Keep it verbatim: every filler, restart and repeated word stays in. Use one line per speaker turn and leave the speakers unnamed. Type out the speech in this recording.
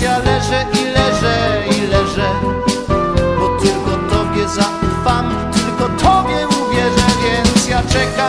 ja leżę i leżę i leżę, bo tylko Tobie zaufam, tylko Tobie uwierzę, więc ja czekam.